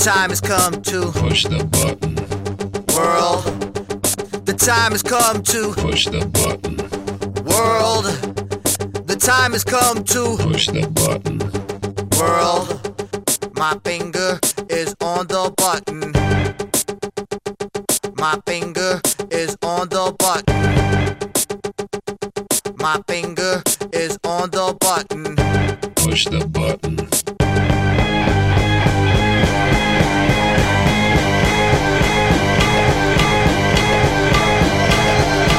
time has come to push the button. world. The time has come to Push the button. world. The time has come to Push the button. world. My finger is on the button. My finger is on the button. My finger is on the button. Push the button.